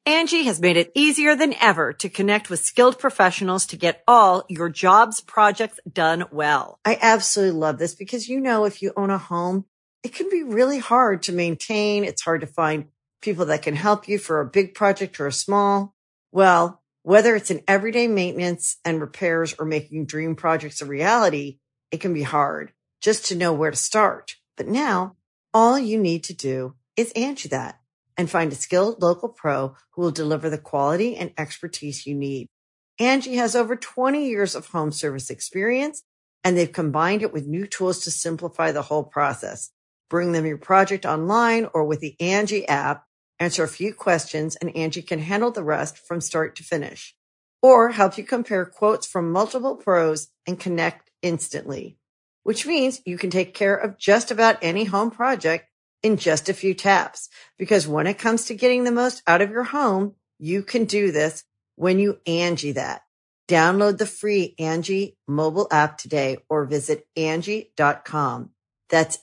Angie has made it easier than ever to connect with skilled professionals to get all your jobs projects done well. I absolutely love this because, if you own a home, it can be really hard to maintain. It's hard to find people that can help you for a big project or a small. Well, whether it's in everyday maintenance and repairs or making dream projects a reality, it can be hard just to know where to start. But now all you need to do is Angie that and find a skilled local pro who will deliver the quality and expertise you need. Angie has over 20 years of home service experience, and they've combined it with new tools to simplify the whole process. Bring them your project online or with the Angie app, answer a few questions, and Angie can handle the rest from start to finish. Or help you compare quotes from multiple pros and connect instantly, which means you can take care of just about any home project in just a few taps. Because when it comes to getting the most out of your home, you can do this when you Angie that. Download the free Angie mobile app today or visit Angie.com. That's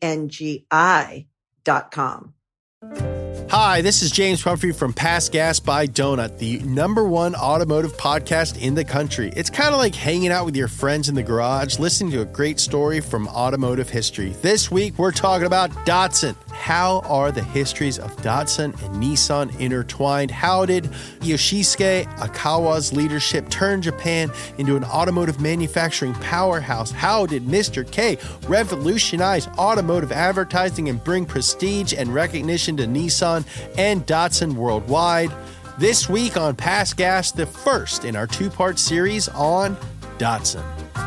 ANGI.com. Hi, this is James Pumphrey from Pass Gas by Donut, the #1 automotive podcast in the country. It's kind of like hanging out with your friends in the garage, listening to a great story from automotive history. This week, we're talking about Datsun. How are the histories of Datsun and Nissan intertwined? How did Yoshisuke Akawa's leadership turn Japan into an automotive manufacturing powerhouse? How did Mr. K revolutionize automotive advertising and bring prestige and recognition to Nissan and Datsun worldwide? This week on Pass Gas, the first in our two-part series on Datsun.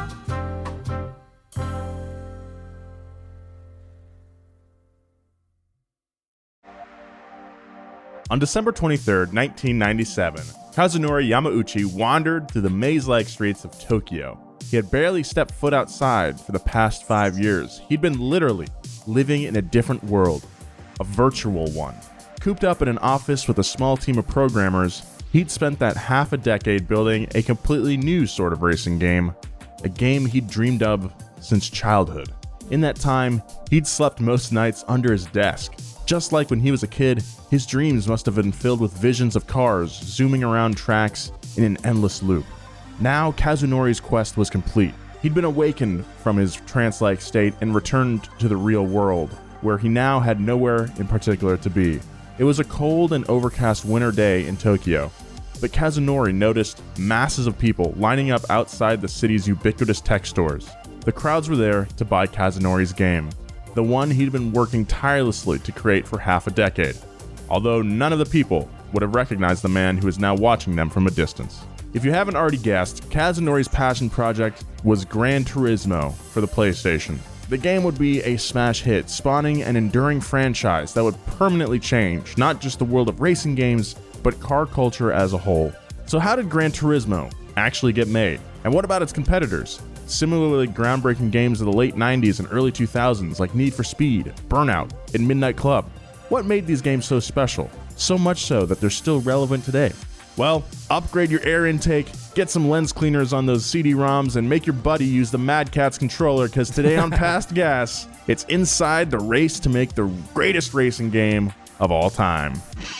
On December 23rd, 1997, Kazunori Yamauchi wandered through the maze-like streets of Tokyo. He had barely stepped foot outside for the past 5 years. He'd been literally living in a different world, a virtual one. Cooped up in an office with a small team of programmers, he'd spent that half a decade building a completely new sort of racing game, a game he'd dreamed of since childhood. In that time, he'd slept most nights under his desk. Just like when he was a kid, his dreams must have been filled with visions of cars zooming around tracks in an endless loop. Now, Kazunori's quest was complete. He'd been awakened from his trance-like state and returned to the real world, where he now had nowhere in particular to be. It was a cold and overcast winter day in Tokyo, but Kazunori noticed masses of people lining up outside the city's ubiquitous tech stores. The crowds were there to buy Kazunori's game, the one he'd been working tirelessly to create for half a decade, although none of the people would have recognized the man who was now watching them from a distance. If you haven't already guessed, Kazunori's passion project was Gran Turismo for the PlayStation. The game would be a smash hit, spawning an enduring franchise that would permanently change not just the world of racing games, but car culture as a whole. So how did Gran Turismo actually get made? And what about its competitors? Similarly groundbreaking games of the late 90s and early 2000s like Need for Speed, Burnout, and Midnight Club. What made these games so special? So much so that they're still relevant today. Well, upgrade your air intake, get some lens cleaners on those CD-ROMs, and make your buddy use the Mad Catz controller, because today on Past Gas, it's inside the race to make the greatest racing game of all time.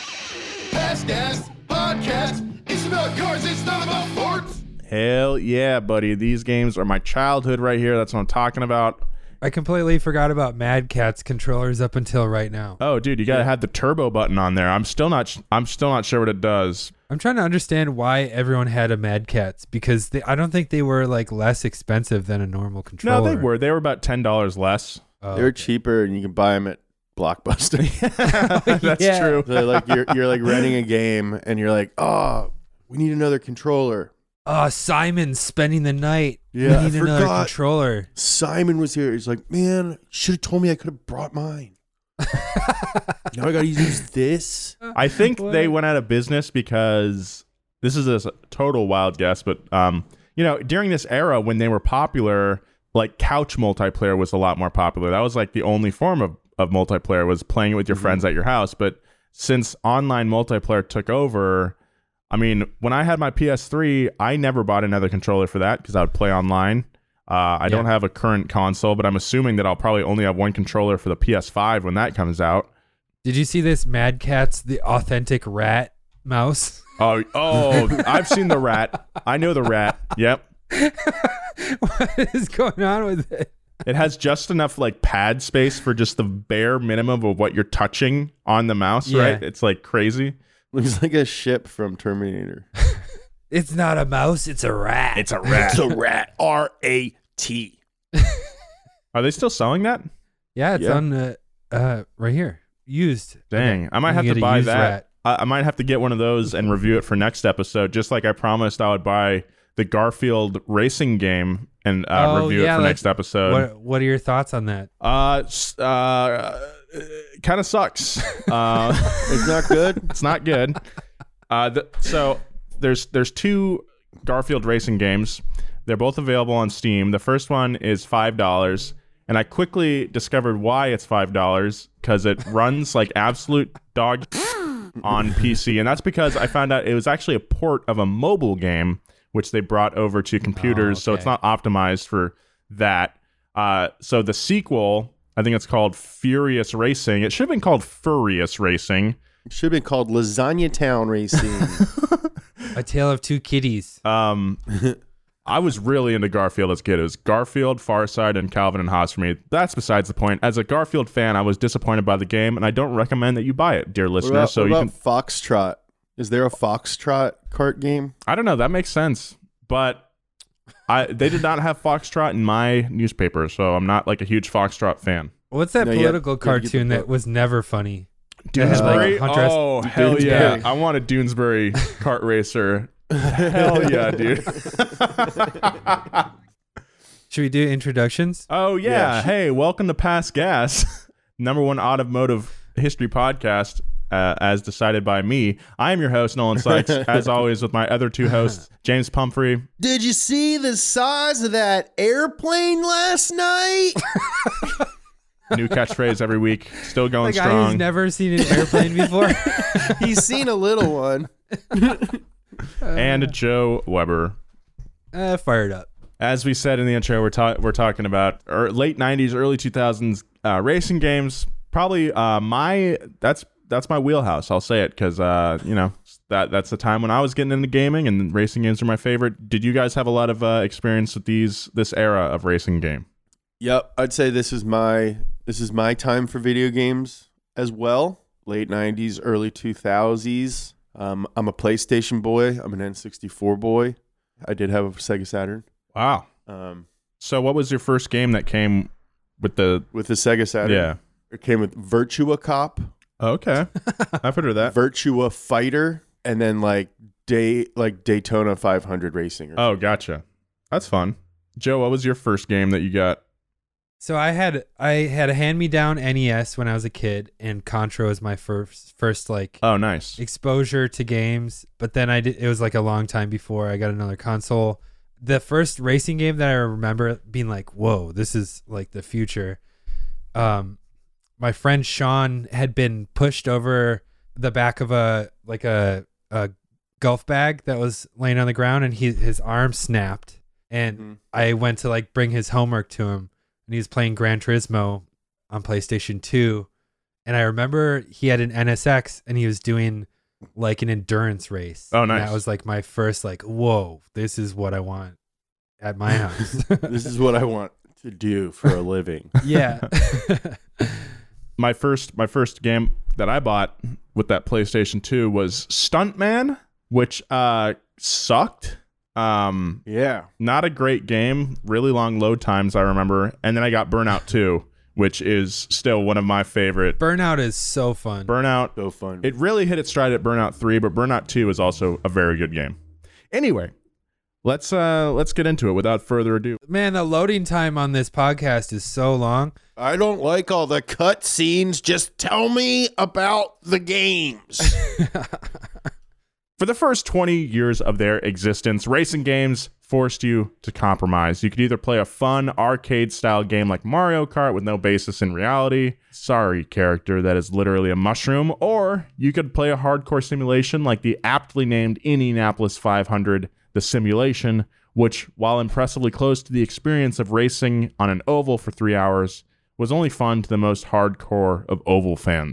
Past Gas Podcast. It's about cars, it's not about sports. Hell yeah, buddy. These games are my childhood right here. That's what I'm talking about. I completely forgot about Mad Catz controllers up until right now. Oh, dude, you gotta have the turbo button on there. I'm still not sure what it does. I'm trying to understand why everyone had a Mad Catz, because I don't think they were like less expensive than a normal controller. No, they were. They were about $10 less. Oh, they're cheaper, and you can buy them at Blockbuster. That's true. So like you're like renting a game, and you're like, oh, we need another controller. Simon's spending the night. Yeah, we need another controller. Simon was here. He's like, man, should have told me I could have brought mine. Now I gotta use this. I think they went out of business because this is a total wild guess, but during this era when they were popular, like couch multiplayer was a lot more popular. That was like the only form of multiplayer, was playing it with your friends at your house. But since online multiplayer took over, I mean, when I had my PS3, I never bought another controller for that because I would play online. I don't have a current console, but I'm assuming that I'll probably only have one controller for the PS5 when that comes out. Did you see this Mad Catz, the authentic rat mouse. Oh, I've seen the rat. I know the rat. Yep. What is going on with it? It has just enough like pad space for just the bare minimum of what you're touching on the mouse, Yeah. right? It's like crazy. Looks like a ship from Terminator. It's not a mouse, it's a rat. It's a rat. It's a rat. R-A-T. Are they still selling that? Yeah, it's Yeah. on right here. Used. Dang, I might You have get to a buy used that. rat. I might have to get one of those and review it for next episode, just like I promised I would buy the Garfield racing game and review it for next episode. What are your thoughts on that? Kind of sucks. It's not good. It's not good. So there's two Garfield racing games. They're both available on Steam. The first one is $5, and I quickly discovered why it's $5 because it runs like absolute dog on PC, and that's because I found out it was actually a port of a mobile game which they brought over to computers, so it's not optimized for that. So the sequel, I think it's called Furious Racing. It should have been called Furious Racing. It should have been called Lasagna Town Racing. A Tale of Two Kitties. I was really into Garfield as a kid. It was Garfield, Farside, and Calvin and Hobbes for me. That's besides the point. As a Garfield fan, I was disappointed by the game, and I don't recommend that you buy it, dear listener. What about Foxtrot? Is there a Foxtrot kart game? I don't know. That makes sense, but they did not have Foxtrot in my newspaper, so I'm not like a huge Foxtrot fan. What's that No, political you have to get the cartoon that book. was never funny? Doonesbury? That had, like, Hunter S. Oh, hell yeah. Doonesbury. I want a Doonesbury kart racer. Hell yeah, dude. Should we do introductions? Oh, yeah. Yeah. Hey, welcome to Pass Gas, #1 automotive history podcast, as decided by me. I am your host, Nolan Sykes, as always, with my other two hosts, James Pumphrey. Did you see the size of that airplane last night? New catchphrase every week. Still going The guy who's strong. never seen an airplane before. He's seen a little one. And Joe Weber. Fired up. As we said in the intro, we're talking about late 90s, early 2000s racing games. Probably that's my wheelhouse. I'll say it because that's the time when I was getting into gaming, and racing games are my favorite. Did you guys have a lot of experience with this era of racing game? Yep, I'd say this is my time for video games as well. Late 90s, early 2000s. I'm a PlayStation boy. I'm an N64 boy. I did have a Sega Saturn. Wow. So what was your first game that came with the... With the Sega Saturn. Yeah. It came with Virtua Cop, Okay. I've heard of that. Virtua Fighter, and then like Daytona 500 Racing. Oh, gotcha. That's fun. Joe, what was your first game that you got? So I had a hand-me-down NES when I was a kid, and Contra was my first like Oh, nice. exposure to games. But then it was like a long time before I got another console. The first racing game that I remember being like, whoa, this is like the future. My friend Sean had been pushed over the back of a golf bag that was laying on the ground, and his arm snapped. And I went to like bring his homework to him, and he was playing Gran Turismo on PlayStation 2. And I remember he had an NSX, and he was doing like an endurance race. Oh, And nice. that was like my first like, whoa, this is what I want at my house. This is what I want to do for a living. Yeah. My first game that I bought with that PlayStation 2 was Stuntman, which sucked. Yeah. Not a great game. Really long load times, I remember. And then I got Burnout 2, which is still one of my favorite. Burnout is so fun. Burnout. So fun. It really hit its stride at Burnout 3, but Burnout 2 is also a very good game. Anyway, let's get into it without further ado. Man, the loading time on this podcast is so long. I don't like all the cut scenes. Just tell me about the games. For the first 20 years of their existence, racing games forced you to compromise. You could either play a fun arcade-style game like Mario Kart with no basis in reality, sorry character that is literally a mushroom, or you could play a hardcore simulation like the aptly named Indianapolis 500, The Simulation, which, while impressively close to the experience of racing on an oval for 3 hours, was only fun to the most hardcore of oval fans.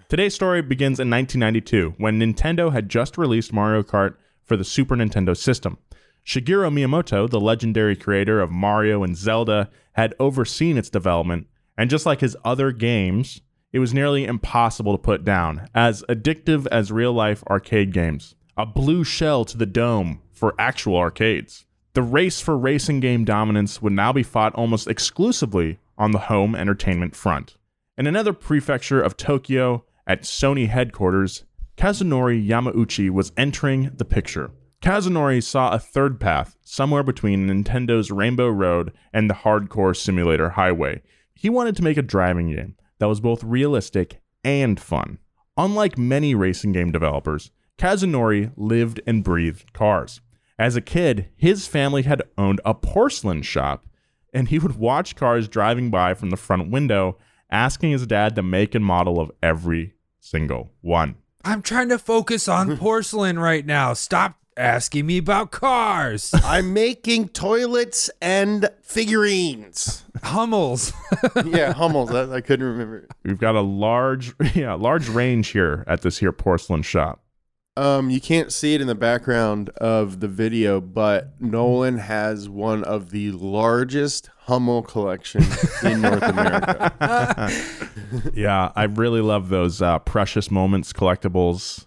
Today's story begins in 1992 when Nintendo had just released Mario Kart for the Super Nintendo system. Shigeru Miyamoto, the legendary creator of Mario and Zelda, had overseen its development, and just like his other games, it was nearly impossible to put down, as addictive as real-life arcade games. A blue shell to the dome for actual arcades. The race for racing game dominance would now be fought almost exclusively on the home entertainment front. In another prefecture of Tokyo, at Sony headquarters, Kazunori Yamauchi was entering the picture. Kazunori saw a third path somewhere between Nintendo's Rainbow Road and the hardcore simulator highway. He wanted to make a driving game that was both realistic and fun. Unlike many racing game developers, Kazunori lived and breathed cars. As a kid, his family had owned a porcelain shop, and he would watch cars driving by from the front window, asking his dad the make and model of every single one. I'm trying to focus on porcelain right now. Stop asking me about cars. I'm making toilets and figurines. Hummels. Yeah, Hummels. I couldn't remember. We've got a large range here at this here porcelain shop. You can't see it in the background of the video, but Nolan has one of the largest Hummel collections in North America. Yeah, I really love those Precious Moments collectibles.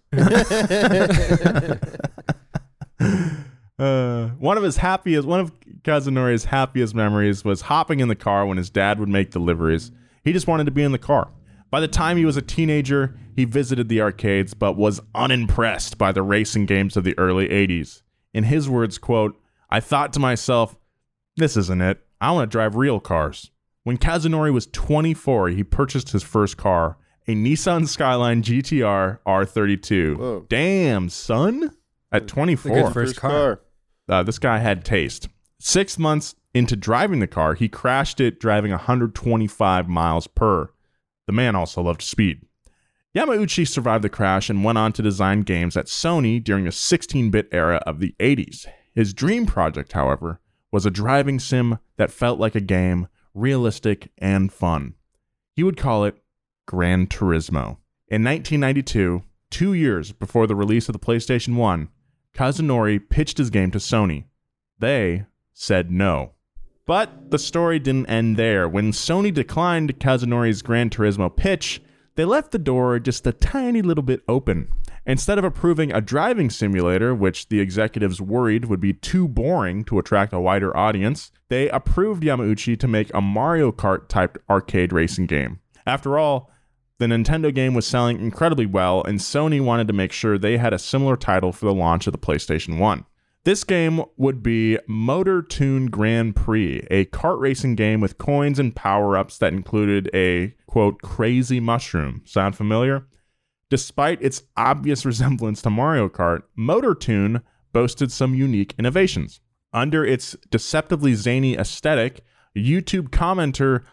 One of Kazunori's happiest memories was hopping in the car when his dad would make deliveries. He just wanted to be in the car. By the time he was a teenager, he visited the arcades, but was unimpressed by the racing games of the early 80s. In his words, quote, "I thought to myself, this isn't it. I want to drive real cars." When Kazunori was 24, he purchased his first car, a Nissan Skyline GTR R32. Whoa. Damn, son. At 24. It's a good first car. This guy had taste. 6 months into driving the car, he crashed it driving 125 miles per. The man also loved speed. Yamauchi survived the crash and went on to design games at Sony during the 16-bit era of the 80s. His dream project, however, was a driving sim that felt like a game, realistic and fun. He would call it Gran Turismo. In 1992, 2 years before the release of the PlayStation 1, Kazunori pitched his game to Sony. They said no. But the story didn't end there. When Sony declined Kazunori's Gran Turismo pitch, they left the door just a tiny little bit open. Instead of approving a driving simulator, which the executives worried would be too boring to attract a wider audience, they approved Yamauchi to make a Mario Kart-type arcade racing game. After all, the Nintendo game was selling incredibly well, and Sony wanted to make sure they had a similar title for the launch of the PlayStation 1. This game would be Motor Toon Grand Prix, a kart racing game with coins and power-ups that included a, quote, crazy mushroom. Sound familiar? Despite its obvious resemblance to Mario Kart, Motor Toon boasted some unique innovations. Under its deceptively zany aesthetic, YouTube commenter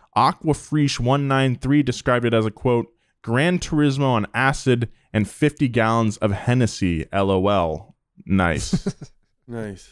Aquafresh193 described it as a, quote, Gran Turismo on acid and 50 gallons of Hennessy, LOL. Nice. Nice.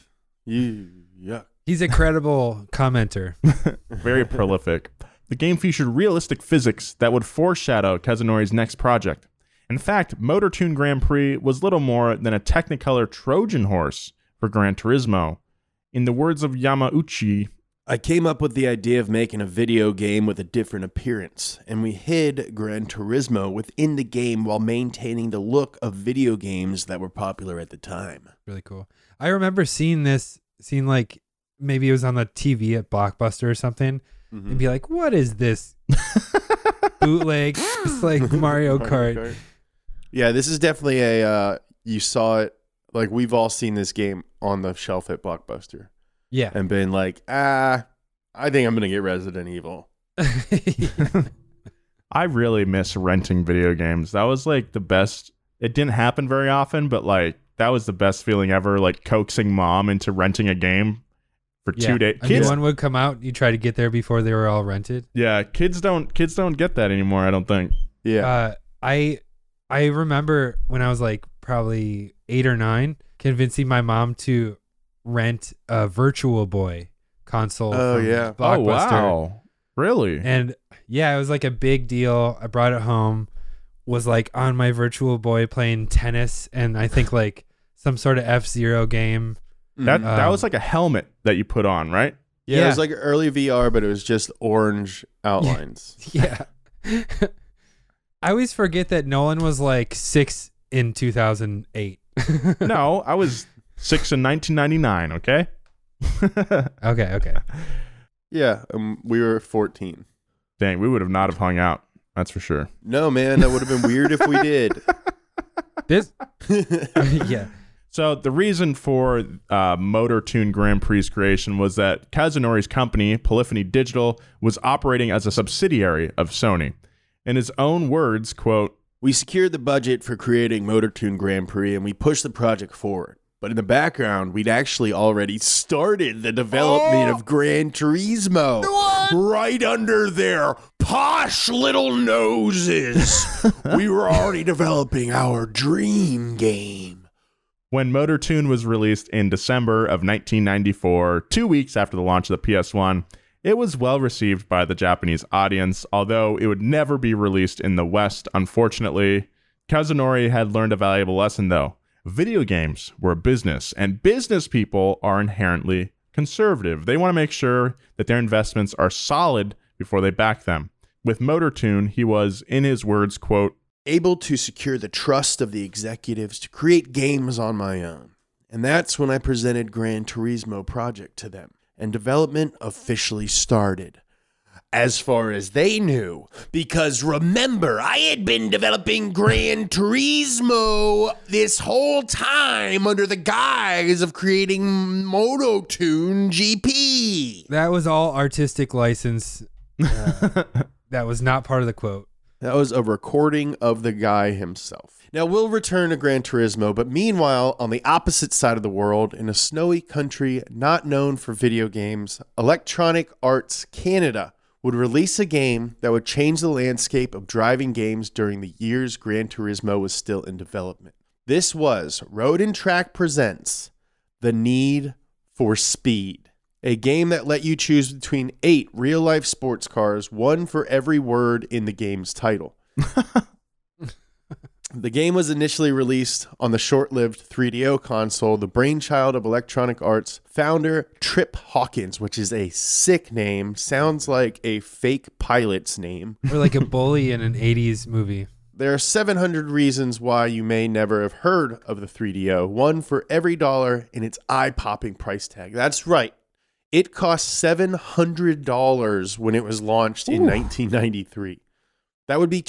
Yeah. He's a credible commenter. Very prolific. The game featured realistic physics that would foreshadow Kazunori's next project. In fact, Motor Toon Grand Prix was little more than a Technicolor Trojan horse for Gran Turismo. In the words of Yamauchi, I came up with the idea of making a video game with a different appearance, and we hid Gran Turismo within the game while maintaining the look of video games that were popular at the time. Really cool. I remember seeing like maybe it was on the TV at Blockbuster or something, and be like, what is this bootleg? It's like Mario Kart. Yeah, this is definitely you saw it, like we've all seen this game on the shelf at Blockbuster. Yeah. And been like, I think I'm going to get Resident Evil. I really miss renting video games. That was like the best. It didn't happen very often, but like that was the best feeling ever, like coaxing mom into renting a game for 2 days. A new one would come out. You try to get there before they were all rented. Yeah, kids don't get that anymore, I don't think. Yeah. I remember when I was like probably 8 or 9, convincing my mom to rent a Virtual Boy console. Oh, from yeah. Blockbuster. Oh, wow. Really? And yeah, it was like a big deal. I brought it home. was like on my Virtual Boy playing tennis and I think like some sort of F-Zero game. That was like a helmet that you put on, right? Yeah, it was like early VR, but it was just orange outlines. Yeah. I always forget that Nolan was like 6 in 2008. No, I was 6 in 1999, okay? Okay. Yeah, we were 14. Dang, we would have not have hung out. That's for sure. No, man, that would have been weird if we did. This, yeah. So the reason for Motor Tune Grand Prix's creation was that Kazunori's company, Polyphony Digital, was operating as a subsidiary of Sony. In his own words, quote, "We secured the budget for creating Motor Tune Grand Prix and we pushed the project forward. But in the background, we'd actually already started the development of Gran Turismo. Right under their posh little noses. We were already developing our dream game." When Motor Tune was released in December of 1994, 2 weeks after the launch of the PS1, it was well received by the Japanese audience, although it would never be released in the West, unfortunately. Kazunori had learned a valuable lesson, though. Video games were a business, and business people are inherently conservative. They want to make sure that their investments are solid before they back them. With Motor Tune, he was, in his words, quote, "Able to secure the trust of the executives to create games on my own. And that's when I presented Gran Turismo project to them, and development officially started. As far as they knew, because remember, I had been developing Gran Turismo this whole time under the guise of creating MotoTune GP. That was all artistic license. That was not part of the quote. That was a recording of the guy himself. Now, we'll return to Gran Turismo, but meanwhile, on the opposite side of the world, in a snowy country not known for video games, Electronic Arts Canada would release a game that would change the landscape of driving games during the years Gran Turismo was still in development. This was Road and Track presents The Need for Speed, a game that let you choose between 8 real-life sports cars, one for every word in the game's title. The game was initially released on the short-lived 3DO console, the brainchild of Electronic Arts founder Trip Hawkins, which is a sick name. Sounds like a fake pilot's name. Or like a bully in an 80s movie. There are 700 reasons why you may never have heard of the 3DO, one for every dollar in its eye-popping price tag. That's right. It cost $700 when it was launched in 1993. That would be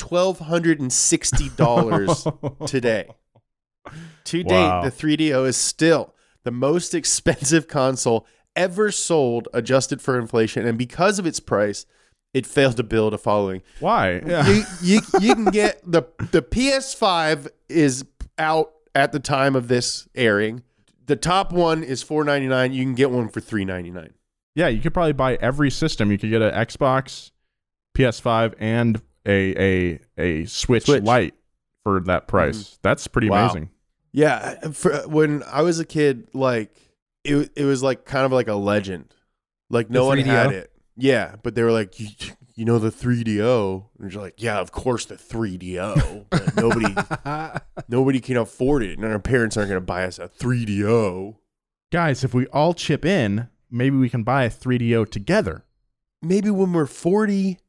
$1,260 today. To date, the 3DO is still the most expensive console ever sold, adjusted for inflation. And because of its price, it failed to build a following. Why? You can get the PS5 is out at the time of this airing. The top one is $499. You can get one for $399. Yeah, you could probably buy every system. You could get an Xbox, PS5, and a Switch Lite for that price. That's pretty amazing. Yeah, when I was a kid, like it was like kind of like a legend. Like no one had it. Yeah, but they were like, you know, the 3DO, and you're like, yeah, of course the 3DO. But nobody can afford it, and our parents aren't going to buy us a 3DO. Guys, if we all chip in, maybe we can buy a 3DO together. Maybe when we're 40.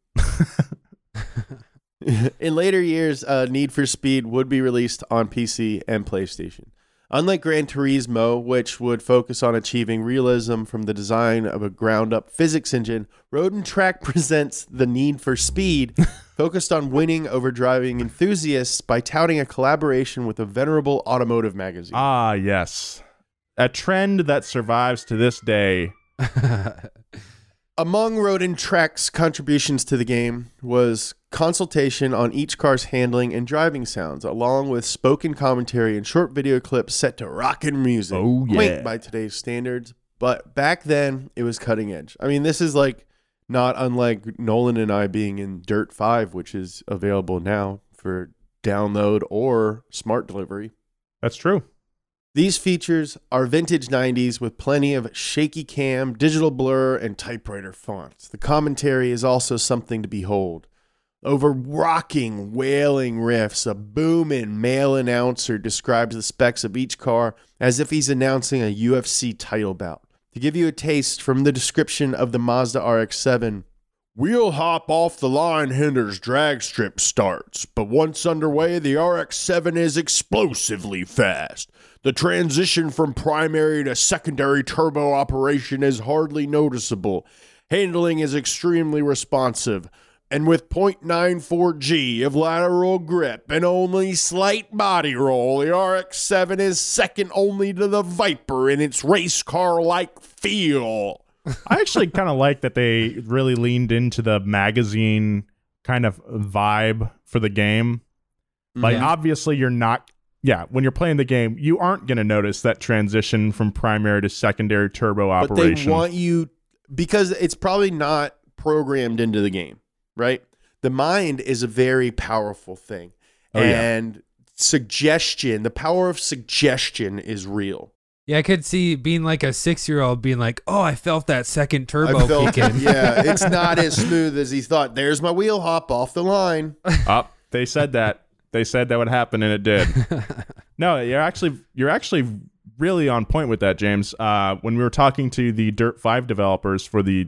In later years, Need for Speed would be released on PC and PlayStation. Unlike Gran Turismo, which would focus on achieving realism from the design of a ground-up physics engine, Road and Track presents The Need for Speed, focused on winning over driving enthusiasts by touting a collaboration with a venerable automotive magazine. Ah, yes. A trend that survives to this day. Among Road and Track's contributions to the game was consultation on each car's handling and driving sounds, along with spoken commentary and short video clips set to rockin' music. Oh, yeah. Quaint by today's standards, but back then it was cutting edge. I mean, this is like not unlike Nolan and I being in Dirt 5, which is available now for download or smart delivery. That's true. These features are vintage 90s with plenty of shaky cam, digital blur, and typewriter fonts. The commentary is also something to behold. Over rocking, wailing riffs, a booming male announcer describes the specs of each car as if he's announcing a UFC title bout. To give you a taste from the description of the Mazda RX-7, wheel hop off the line hinders drag strip starts, but once underway, the RX-7 is explosively fast. The transition from primary to secondary turbo operation is hardly noticeable. Handling is extremely responsive. And with 0.94 G of lateral grip and only slight body roll, the RX-7 is second only to the Viper in its race car-like feel. I actually kind of like that they really leaned into the magazine kind of vibe for the game. Like, obviously, you're not... Yeah, when you're playing the game, you aren't going to notice that transition from primary to secondary turbo operation. But they want you... Because it's probably not programmed into the game. Right? The mind is a very powerful thing. And suggestion, the power of suggestion is real. Yeah, I could see being like a 6-year-old being like, oh, I felt that second turbo kick in. Yeah, it's not as smooth as he thought. There's my wheel hop off the line. They said that. They said that would happen, and it did. No, you're actually really on point with that, James. When we were talking to the Dirt 5 developers for the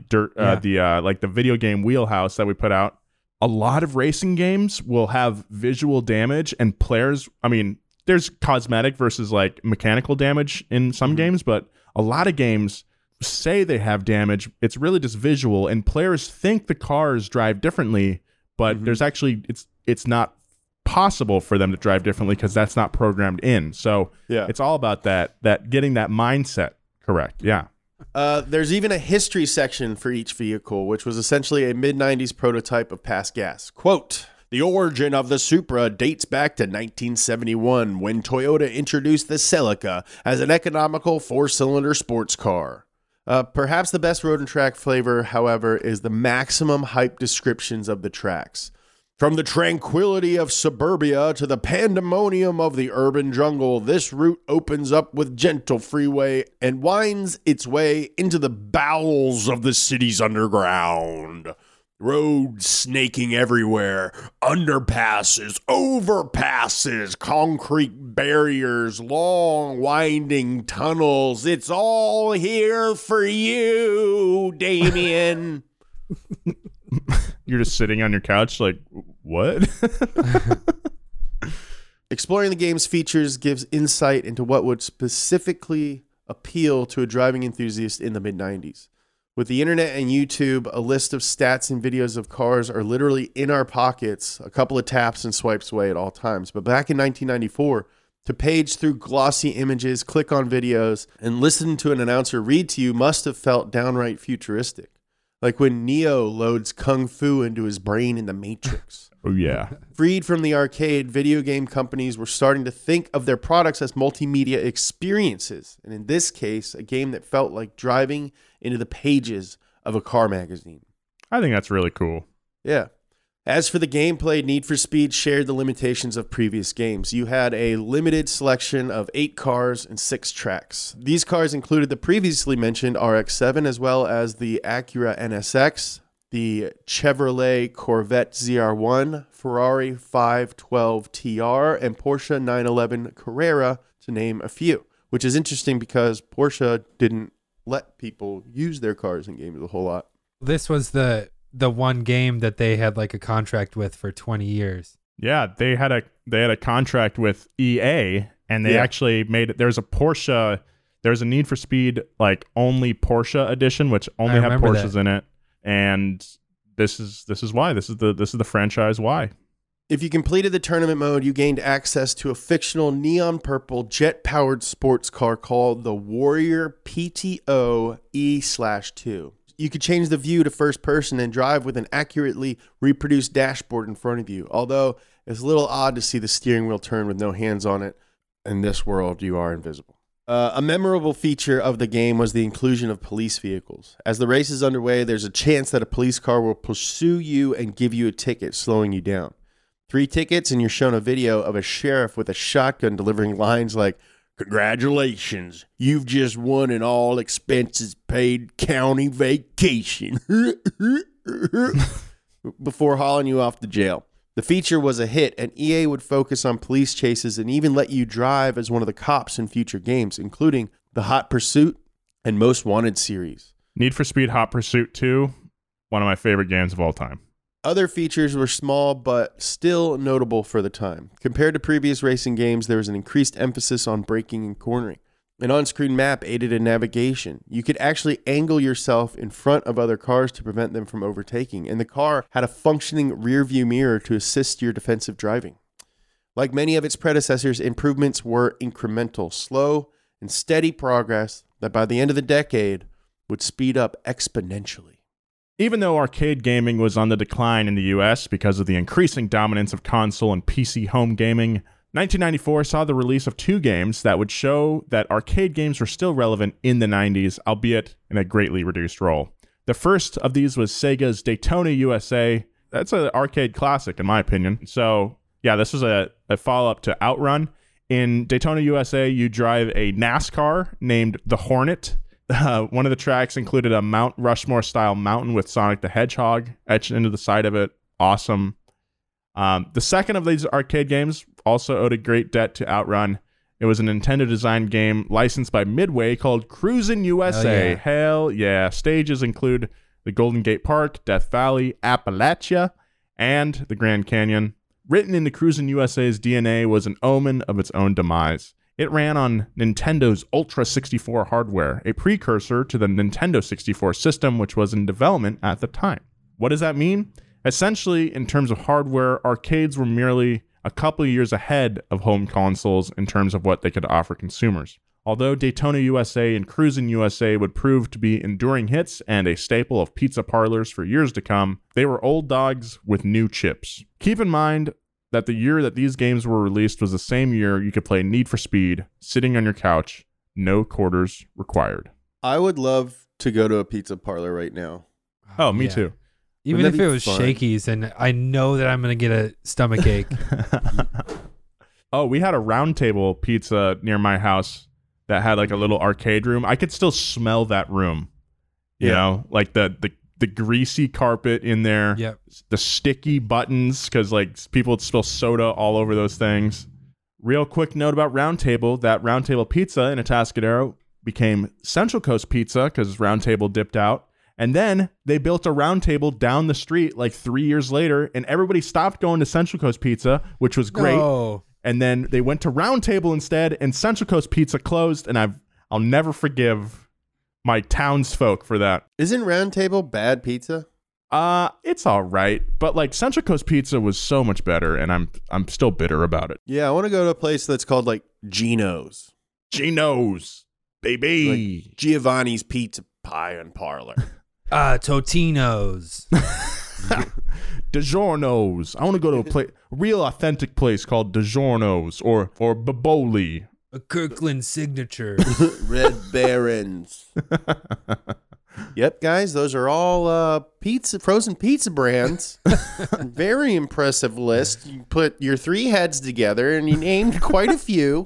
the video game Wheelhouse that we put out, a lot of racing games will have visual damage, and players, I mean, there's cosmetic versus like mechanical damage in some games, but a lot of games say they have damage. It's really just visual, and players think the cars drive differently, but there's actually it's not possible for them to drive differently because that's not programmed in. So it's all about that getting that mindset correct. Yeah. There's even a history section for each vehicle, which was essentially a mid-90s prototype of Past Gas. Quote, the origin of the Supra dates back to 1971 when Toyota introduced the Celica as an economical 4-cylinder sports car. Perhaps the best road and track flavor, however, is the maximum hype descriptions of the tracks. From the tranquility of suburbia to the pandemonium of the urban jungle, this route opens up with gentle freeway and winds its way into the bowels of the city's underground. Roads snaking everywhere, underpasses, overpasses, concrete barriers, long winding tunnels. It's all here for you, Damien. You're just sitting on your couch like, what? Exploring the game's features gives insight into what would specifically appeal to a driving enthusiast in the mid-90s. With the internet and YouTube, a list of stats and videos of cars are literally in our pockets, a couple of taps and swipes away at all times. But back in 1994, to page through glossy images, click on videos, and listen to an announcer read to you must have felt downright futuristic. Like when Neo loads Kung Fu into his brain in The Matrix. Oh, yeah. Freed from the arcade, video game companies were starting to think of their products as multimedia experiences. And in this case, a game that felt like driving into the pages of a car magazine. I think that's really cool. Yeah. As for the gameplay, Need for Speed shared the limitations of previous games. You had a limited selection of 8 cars and 6 tracks. These cars included the previously mentioned RX-7 as well as the Acura NSX, the Chevrolet Corvette ZR1, Ferrari 512 TR, and Porsche 911 Carrera, to name a few. Which is interesting because Porsche didn't let people use their cars in games a whole lot. This was the one game that they had like a contract with for 20 years. Yeah, they had a contract with EA, and they actually made it. There's a Need for Speed like only Porsche edition, which only had Porsches in it, and this is why this is the franchise why. If you completed the tournament mode, you gained access to a fictional neon purple jet-powered sports car called the Warrior PTO E/2. You could change the view to first person and drive with an accurately reproduced dashboard in front of you, although it's a little odd to see the steering wheel turn with no hands on it. In this world, you are invisible. A memorable feature of the game was the inclusion of police vehicles. As the race is underway, there's a chance that a police car will pursue you and give you a ticket, slowing you down. 3 tickets and you're shown a video of a sheriff with a shotgun delivering lines like, "Congratulations, you've just won an all expenses paid county vacation." before hauling you off to jail. The feature was a hit, and EA would focus on police chases and even let you drive as one of the cops in future games, including the Hot Pursuit and Most Wanted series. Need for Speed Hot Pursuit 2, one of my favorite games of all time. Other features were small, but still notable for the time. Compared to previous racing games, there was an increased emphasis on braking and cornering. An on-screen map aided in navigation. You could actually angle yourself in front of other cars to prevent them from overtaking, and the car had a functioning rear-view mirror to assist your defensive driving. Like many of its predecessors, improvements were incremental, slow, and steady progress that by the end of the decade would speed up exponentially. Even though arcade gaming was on the decline in the US because of the increasing dominance of console and PC home gaming, 1994 saw the release of 2 games that would show that arcade games were still relevant in the 90s, albeit in a greatly reduced role. The first of these was Sega's Daytona USA. That's an arcade classic, in my opinion. So, yeah, this was a follow-up to Outrun. In Daytona USA, you drive a NASCAR named the Hornet. One of the tracks included a Mount Rushmore-style mountain with Sonic the Hedgehog etched into the side of it. Awesome. The second of these arcade games also owed a great debt to Outrun. It was a Nintendo-designed game licensed by Midway called Cruisin' USA. Yeah. Hell yeah. Stages include the Golden Gate Park, Death Valley, Appalachia, and the Grand Canyon. Written into Cruisin' USA's DNA was an omen of its own demise. It ran on Nintendo's Ultra 64 hardware, a precursor to the Nintendo 64 system, which was in development at the time. What does that mean? Essentially, in terms of hardware, arcades were merely a couple of years ahead of home consoles in terms of what they could offer consumers. Although Daytona USA and Cruisin' USA would prove to be enduring hits and a staple of pizza parlors for years to come, they were old dogs with new chips. Keep in mind that the year that these games were released was the same year you could play Need for Speed, sitting on your couch, no quarters required. I would love to go to a pizza parlor right now. Oh, me Yeah. too. Even Wouldn't if that it be was fun? Shakey's, and I know that I'm going to get a stomach ache. Oh, we had a round table pizza near my house that had like a little arcade room. I could still smell that room. You know, like the greasy carpet in there, Yep. the sticky buttons, because like people would spill soda all over those things. Real quick note about Round Table, that Round Table Pizza in Atascadero became Central Coast Pizza because Round Table dipped out. And then they built a Round Table down the street like 3 years later, and everybody stopped going to Central Coast Pizza, which was great. No. And then they went to Round Table instead, and Central Coast Pizza closed, and I'll never forgive my townsfolk for that. Isn't Round Table bad pizza? It's all right, but like Central Coast Pizza was so much better, and I'm still bitter about it. Yeah, I want to go to a place that's called like Gino's. Geno's, baby. Like Giovanni's Pizza Pie and Parlor. Totino's. DiGiorno's. I want to go to a real authentic place called DiGiorno's or Baboli. A Kirkland signature. Red Barons. Yep, guys, those are all frozen pizza brands. Very impressive list. You put your 3 heads together and you named quite a few.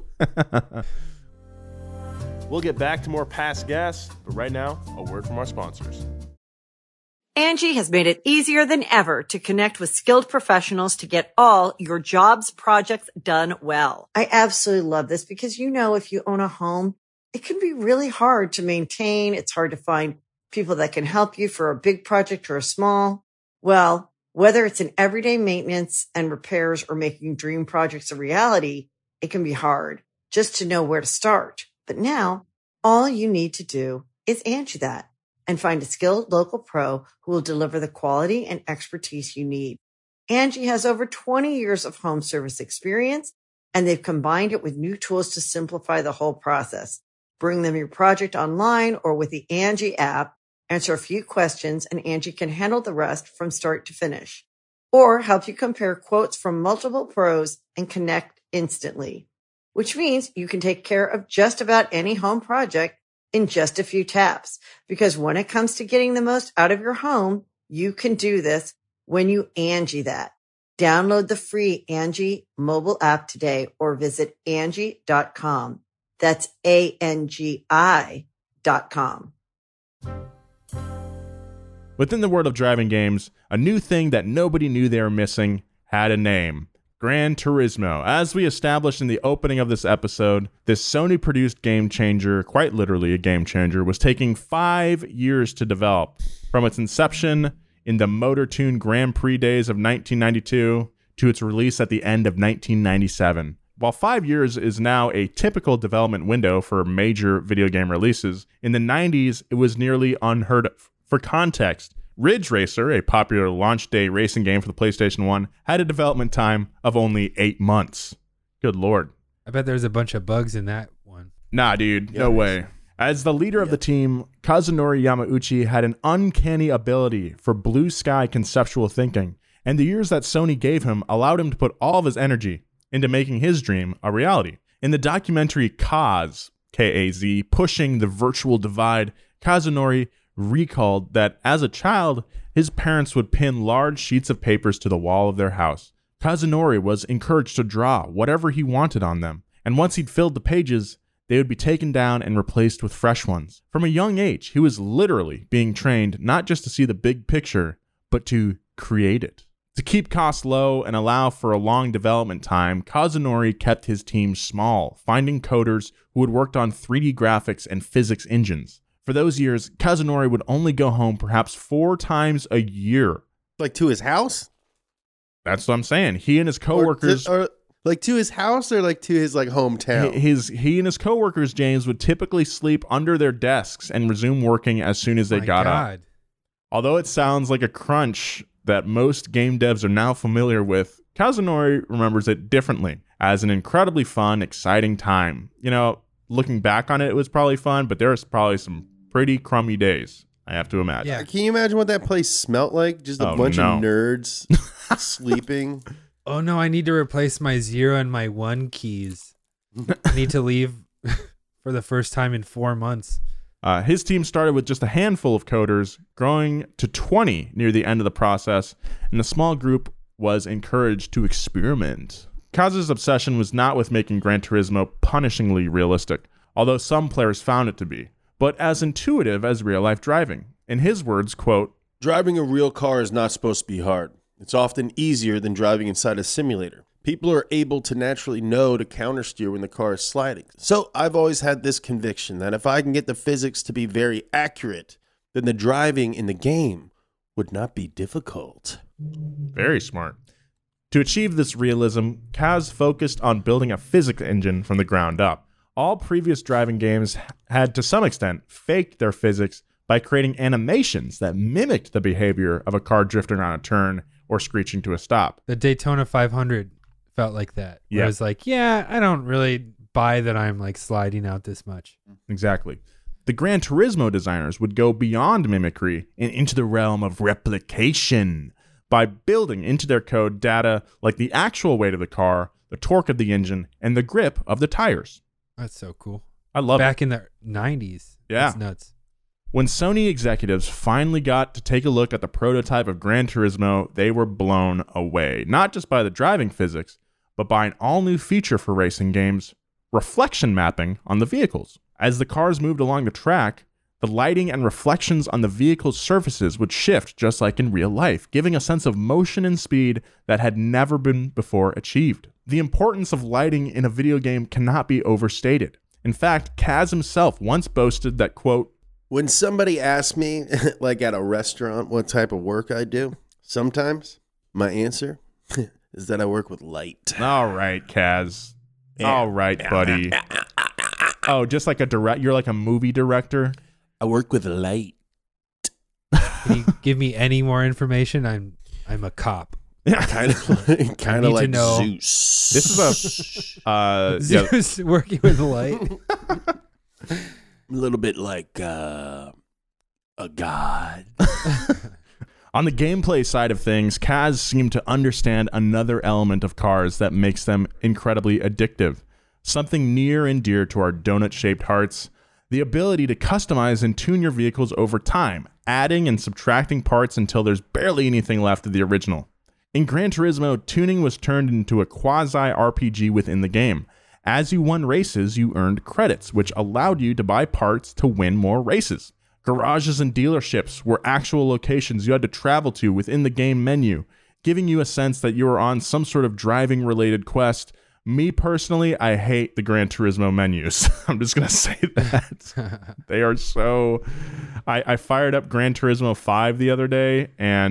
We'll get back to more past gas, but right now, a word from our sponsors. Angie has made it easier than ever to connect with skilled professionals to get all your jobs projects done well. I absolutely love this because, you know, if you own a home, it can be really hard to maintain. It's hard to find people that can help you for a big project or a small. Well, whether it's in everyday maintenance and repairs or making dream projects a reality, it can be hard just to know where to start. But now all you need to do is Angie that and find a skilled local pro who will deliver the quality and expertise you need. Angie has over 20 years of home service experience, and they've combined it with new tools to simplify the whole process. Bring them your project online or with the Angie app, answer a few questions, and Angie can handle the rest from start to finish. Or help you compare quotes from multiple pros and connect instantly, which means you can take care of just about any home project in just a few taps. Because when it comes to getting the most out of your home, you can do this when you Angie that. Download the free Angie mobile app today or visit Angie.com. That's ANGI.com. Within the world of driving games, a new thing that nobody knew they were missing had a name. Gran Turismo. As we established in the opening of this episode, this Sony-produced game changer, quite literally a game changer, was taking 5 years to develop. From its inception in the MotorTune Grand Prix days of 1992 to its release at the end of 1997. While 5 years is now a typical development window for major video game releases, in the 90s it was nearly unheard of. For context, Ridge Racer, a popular launch day racing game for the PlayStation 1, had a development time of only 8 months. Good lord. I bet there's a bunch of bugs in that one. Nah, dude, no way. As the leader of the team, Kazunori Yamauchi had an uncanny ability for blue sky conceptual thinking, and the years that Sony gave him allowed him to put all of his energy into making his dream a reality. In the documentary Kaz, K-A-Z, Pushing the Virtual Divide, Kazunori recalled that as a child, his parents would pin large sheets of papers to the wall of their house. Kazunori was encouraged to draw whatever he wanted on them, and once he'd filled the pages, they would be taken down and replaced with fresh ones. From a young age, he was literally being trained not just to see the big picture, but to create it. To keep costs low and allow for a long development time, Kazunori kept his team small, finding coders who had worked on 3D graphics and physics engines. For those years, Kazunori would only go home perhaps 4 times a year. Like to his house? That's what I'm saying. He and his coworkers, or like to his house, or like to his like hometown. He and his coworkers, James, would typically sleep under their desks and resume working as soon as they got up. Although it sounds like a crunch that most game devs are now familiar with, Kazunori remembers it differently as an incredibly fun, exciting time. You know, looking back on it, it was probably fun, but there was probably some pretty crummy days, I have to imagine. Yeah. Can you imagine what that place smelled like? Just a bunch of nerds sleeping. Oh no, I need to replace my 0 and my 1 keys. I need to leave for the first time in 4 months. His team started with just a handful of coders, growing to 20 near the end of the process, and the small group was encouraged to experiment. Kaz's obsession was not with making Gran Turismo punishingly realistic, although some players found it to be, but as intuitive as real-life driving. In his words, quote, "Driving a real car is not supposed to be hard. It's often easier than driving inside a simulator. People are able to naturally know to countersteer when the car is sliding. So I've always had this conviction that if I can get the physics to be very accurate, then the driving in the game would not be difficult." Very smart. To achieve this realism, Kaz focused on building a physics engine from the ground up. All previous driving games had, to some extent, faked their physics by creating animations that mimicked the behavior of a car drifting on a turn or screeching to a stop. The Daytona 500 felt like that. Yeah. I was like, yeah, I don't really buy that I'm like sliding out this much. Exactly. The Gran Turismo designers would go beyond mimicry and into the realm of replication by building into their code data like the actual weight of the car, the torque of the engine, and the grip of the tires. That's so cool. I love it. Back in the 90s. Yeah. That's nuts. When Sony executives finally got to take a look at the prototype of Gran Turismo, they were blown away, not just by the driving physics, but by an all-new feature for racing games, reflection mapping on the vehicles. As the cars moved along the track, the lighting and reflections on the vehicle's surfaces would shift just like in real life, giving a sense of motion and speed that had never been before achieved. The importance of lighting in a video game cannot be overstated. In fact, Kaz himself once boasted that, quote, "When somebody asks me, like at a restaurant, what type of work I do, sometimes my answer is that I work with light." All right, Kaz. All right, buddy. Oh, just like you're like a movie director? I work with light. Can you give me any more information? I'm a cop. Kind of like know. Zeus. This is a Zeus working with light. A little bit like a god. On the gameplay side of things, Kaz seemed to understand another element of cars that makes them incredibly addictive. Something near and dear to our donut-shaped hearts. The ability to customize and tune your vehicles over time, adding and subtracting parts until there's barely anything left of the original. In Gran Turismo, tuning was turned into a quasi-RPG within the game. As you won races, you earned credits, which allowed you to buy parts to win more races. Garages and dealerships were actual locations you had to travel to within the game menu, giving you a sense that you were on some sort of driving-related quest. Me personally, I hate the Gran Turismo menus. I'm just going to say that. They are so... I fired up Gran Turismo 5 the other day,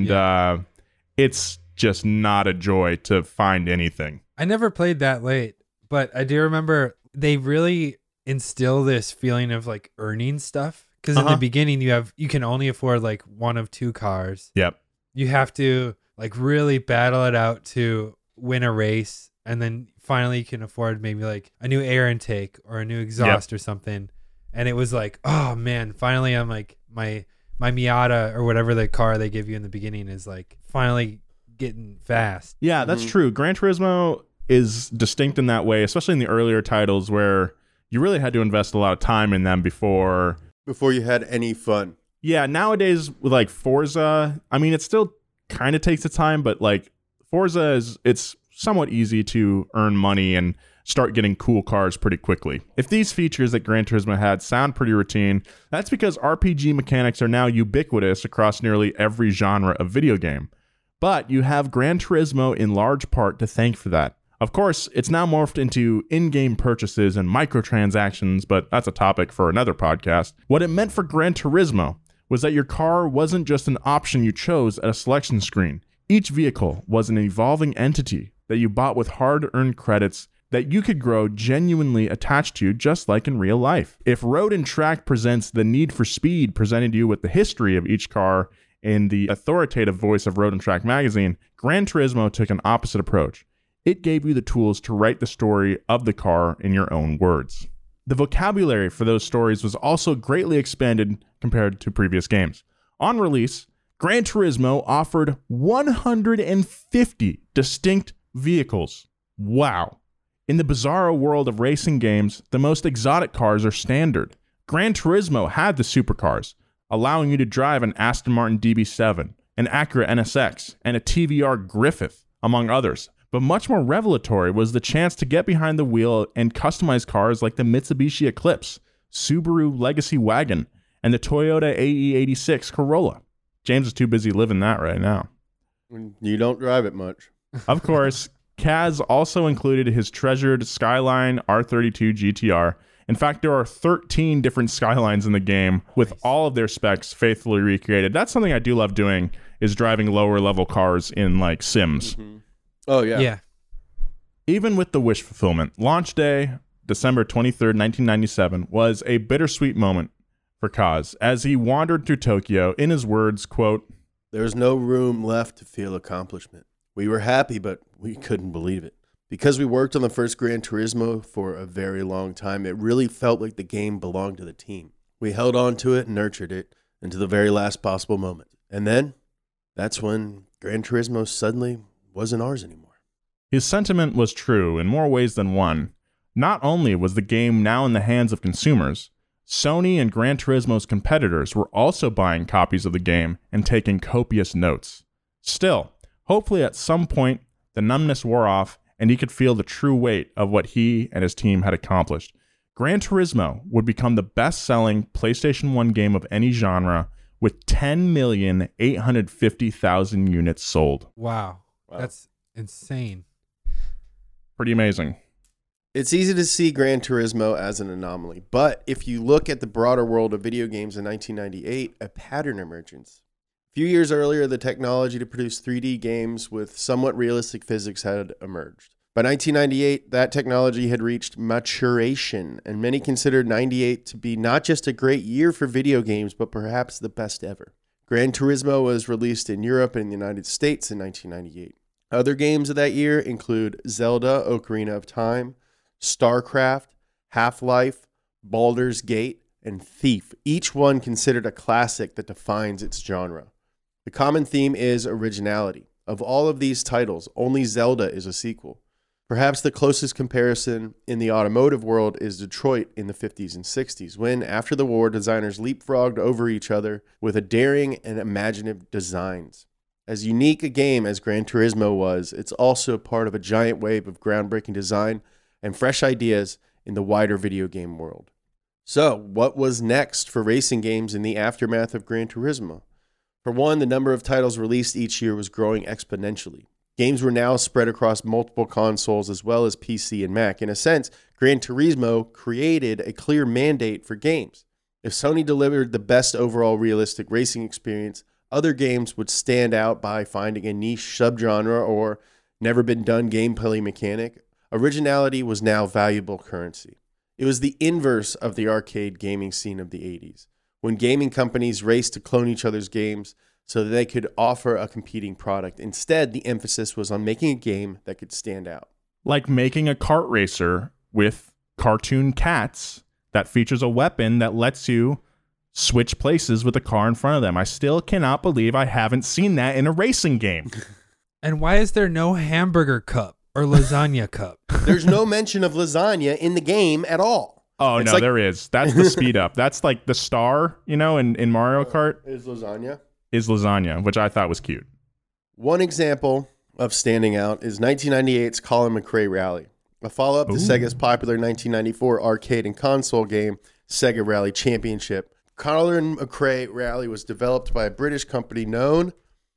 and it's just not a joy to find anything. I never played that late, but I do remember they really instill this feeling of like earning stuff. Because in the beginning, you can only afford like one of two cars. Yep. You have to like really battle it out to win a race, and then finally you can afford maybe like a new air intake or a new exhaust or something. And it was like, oh man, finally I'm like my Miata or whatever the car they give you in the beginning is like finally getting fast. Yeah, that's true. Gran Turismo is distinct in that way, especially in the earlier titles where you really had to invest a lot of time in them before you had any fun. Yeah, nowadays with like Forza, I mean, it still kind of takes its time, but like Forza it's somewhat easy to earn money and start getting cool cars pretty quickly. If these features that Gran Turismo had sound pretty routine, that's because RPG mechanics are now ubiquitous across nearly every genre of video game. But you have Gran Turismo in large part to thank for that. Of course, it's now morphed into in-game purchases and microtransactions, but that's a topic for another podcast. What it meant for Gran Turismo was that your car wasn't just an option you chose at a selection screen. Each vehicle was an evolving entity that you bought with hard-earned credits that you could grow genuinely attached to, just like in real life. If Road and Track presents the Need for Speed presented you with the history of each car in the authoritative voice of Road and Track magazine, Gran Turismo took an opposite approach. It gave you the tools to write the story of the car in your own words. The vocabulary for those stories was also greatly expanded compared to previous games. On release, Gran Turismo offered 150 distinct vehicles. Wow. In the bizarro world of racing games, the most exotic cars are standard. Gran Turismo had the supercars, allowing you to drive an Aston Martin DB7, an Acura NSX, and a TVR Griffith, among others. But much more revelatory was the chance to get behind the wheel and customize cars like the Mitsubishi Eclipse, Subaru Legacy Wagon, and the Toyota AE86 Corolla. James is too busy living that right now. You don't drive it much. Of course, Kaz also included his treasured Skyline R32 GTR. In fact, there are 13 different Skylines in the game with all of their specs faithfully recreated. That's something I do love doing, is driving lower level cars in like Sims. Mm-hmm. Oh, yeah. Yeah. Even with the wish fulfillment, launch day, December 23rd, 1997, was a bittersweet moment for Kaz as he wandered through Tokyo. In his words, quote, "There was no room left to feel accomplishment. We were happy, but we couldn't believe it. Because we worked on the first Gran Turismo for a very long time, it really felt like the game belonged to the team. We held on to it and nurtured it until the very last possible moment. And then, that's when Gran Turismo suddenly wasn't ours anymore." His sentiment was true in more ways than one. Not only was the game now in the hands of consumers, Sony and Gran Turismo's competitors were also buying copies of the game and taking copious notes. Still, hopefully at some point, the numbness wore off and he could feel the true weight of what he and his team had accomplished. Gran Turismo would become the best-selling PlayStation 1 game of any genre with 10,850,000 units sold. Wow. That's insane. Pretty amazing. It's easy to see Gran Turismo as an anomaly, but if you look at the broader world of video games in 1998, a pattern emerges. A few years earlier, the technology to produce 3D games with somewhat realistic physics had emerged. By 1998, that technology had reached maturation, and many considered 98 to be not just a great year for video games, but perhaps the best ever. Gran Turismo was released in Europe and the United States in 1998. Other games of that year include Zelda: Ocarina of Time, StarCraft, Half-Life, Baldur's Gate, and Thief, each one considered a classic that defines its genre. The common theme is originality. Of all of these titles, only Zelda is a sequel. Perhaps the closest comparison in the automotive world is Detroit in the 50s and 60s, when, after the war, designers leapfrogged over each other with a daring and imaginative designs. As unique a game as Gran Turismo was, it's also part of a giant wave of groundbreaking design and fresh ideas in the wider video game world. So, what was next for racing games in the aftermath of Gran Turismo? For one, the number of titles released each year was growing exponentially. Games were now spread across multiple consoles as well as PC and Mac. In a sense, Gran Turismo created a clear mandate for games. If Sony delivered the best overall realistic racing experience, other games would stand out by finding a niche subgenre or never-been-done gameplay mechanic. Originality was now valuable currency. It was the inverse of the arcade gaming scene of the 80s, when gaming companies raced to clone each other's games so that they could offer a competing product. Instead, the emphasis was on making a game that could stand out. Like making a kart racer with cartoon cats that features a weapon that lets you switch places with the car in front of them. I still cannot believe I haven't seen that in a racing game. And why is there no hamburger cup or lasagna cup? There's no mention of lasagna in the game at all. Oh, It's no, like- there is. That's the speed up. That's like the star, in Mario Kart Is lasagna? is lasagna, which I thought was cute. One example of standing out is 1998's Colin McRae Rally, a follow-up to Sega's popular 1994 arcade and console game, Sega Rally Championship. Colin McRae Rally was developed by a British company known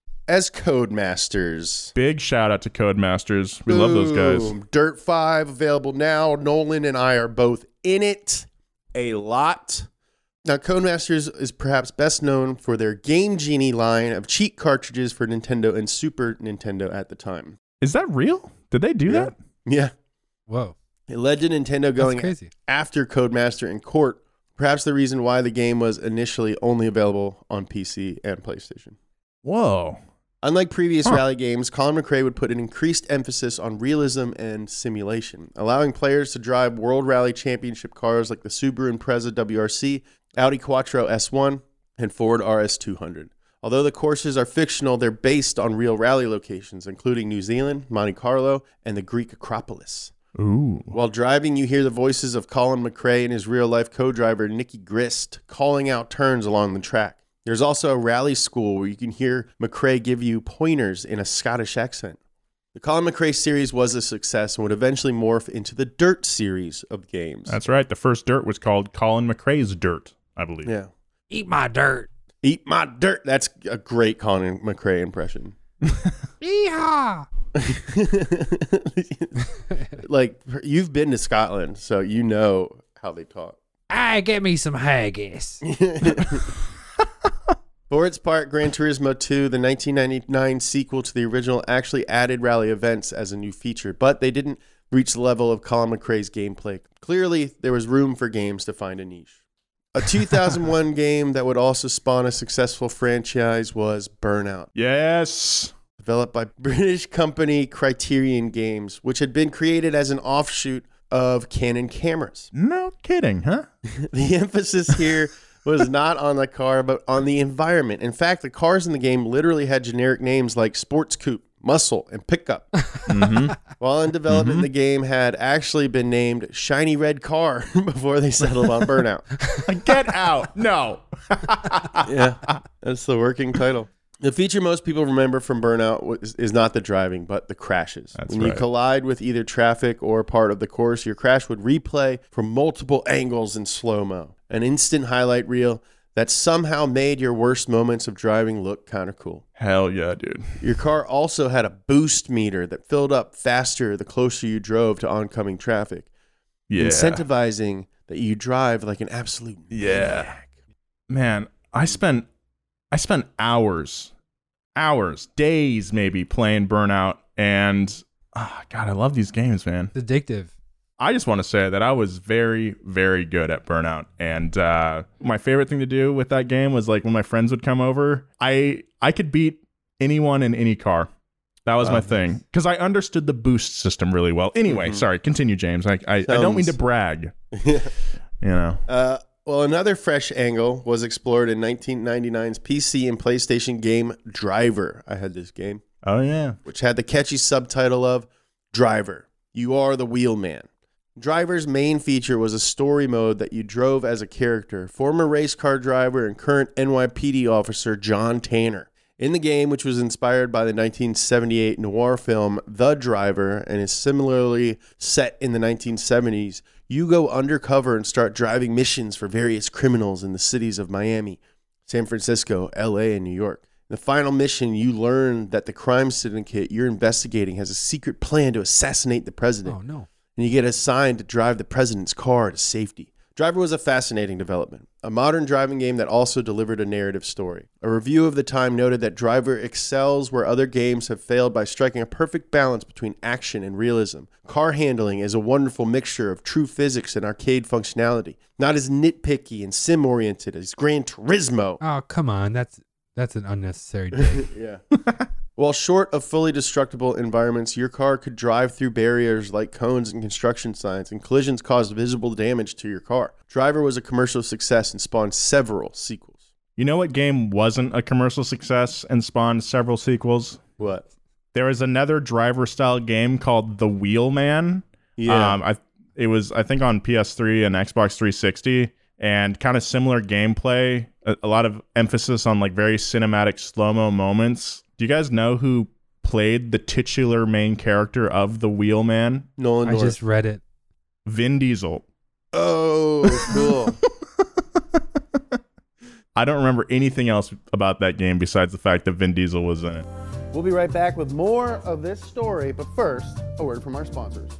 as Codemasters. Big shout out to Codemasters. We love those guys. Boom. Dirt 5 available now. Nolan and I are both in it a lot. Now, Codemasters is perhaps best known for their Game Genie line of cheat cartridges for Nintendo and Super Nintendo at the time. Is that real? Did they do that? Yeah. Whoa. It led to Nintendo That's going crazy. after Codemaster in court, perhaps the reason why the game was initially only available on PC and PlayStation. Whoa. Unlike previous rally games, Colin McRae would put an increased emphasis on realism and simulation, allowing players to drive World Rally Championship cars like the Subaru Impreza WRC, Audi Quattro S1, and Ford RS200. Although the courses are fictional, they're based on real rally locations, including New Zealand, Monte Carlo, and the Greek Acropolis. Ooh. While driving, you hear the voices of Colin McRae and his real-life co-driver, Nicky Grist, calling out turns along the track. There's also a rally school where you can hear McRae give you pointers in a Scottish accent. The Colin McRae series was a success and would eventually morph into the Dirt series of games. That's right. The first Dirt was called Colin McRae's Dirt, I believe. Yeah. Eat my dirt. Eat my dirt. That's a great Colin McRae impression. Yeehaw. Like, you've been to Scotland, so you know how they talk. Hey, get me some haggis. For its part, Gran Turismo 2, the 1999 sequel to the original, actually added rally events as a new feature, but they didn't reach the level of Colin McRae's gameplay. Clearly, there was room for games to find a niche. A 2001 game that would also spawn a successful franchise was Burnout, Yes. developed by British company Criterion Games, which had been created as an offshoot of Canon cameras. No kidding, huh? The emphasis here was not on the car, but on the environment. In fact, the cars in the game literally had generic names like Sports Coupe, Muscle, and Pickup. While in development, the game had actually been named Shiny Red Car before they settled on Burnout. Get out. No. Yeah, that's the working title. The feature most people remember from Burnout is not the driving, but the crashes. That's when you right. collide with either traffic or part of the course, your crash would replay from multiple angles in slow-mo. An instant highlight reel that somehow made your worst moments of driving look kind of cool. Hell yeah, dude. Your car also had a boost meter that filled up faster the closer you drove to oncoming traffic, Yeah. incentivizing that you drive like an absolute Yeah. maniac. Man, I spent hours, days maybe playing Burnout, and God, I love these games, man. It's addictive. I just want to say that I was very, very good at Burnout, and my favorite thing to do with that game was like when my friends would come over, I could beat anyone in any car. That was my thing because I understood the boost system really well. Anyway, sorry, continue, James. I don't mean to brag. You know. Well, another fresh angle was explored in 1999's PC and PlayStation game Driver. I had this game, Oh yeah. which had the catchy subtitle of Driver, You Are the Wheelman. Driver's main feature was a story mode that you drove as a character, former race car driver and current NYPD officer John Tanner. In the game, which was inspired by the 1978 noir film The Driver and is similarly set in the 1970s, You go undercover and start driving missions for various criminals in the cities of Miami, San Francisco, LA, and New York. In the final mission, you learn that the crime syndicate you're investigating has a secret plan to assassinate the president. Oh, no. And you get assigned to drive the president's car to safety. Driver was a fascinating development, a modern driving game that also delivered a narrative story. A review of the time noted that Driver excels where other games have failed by striking a perfect balance between action and realism. Car handling is a wonderful mixture of true physics and arcade functionality, not as nitpicky and sim-oriented as Gran Turismo. Oh, come on. That's an unnecessary dig. Yeah. While short of fully destructible environments, your car could drive through barriers like cones and construction signs, and collisions caused visible damage to your car. Driver was a commercial success and spawned several sequels. You know what game wasn't a commercial success and spawned several sequels? What? There was another driver-style game called The Wheelman. Yeah. It was, I think, on PS3 and Xbox 360, and kind of similar gameplay, a lot of emphasis on like very cinematic slow-mo moments. Do you guys know who played the titular main character of The Wheelman? Nolan I North. just read it. Vin Diesel. Oh, cool. I don't remember anything else about that game besides the fact that Vin Diesel was in it. We'll be right back with more of this story, but first, a word from our sponsors.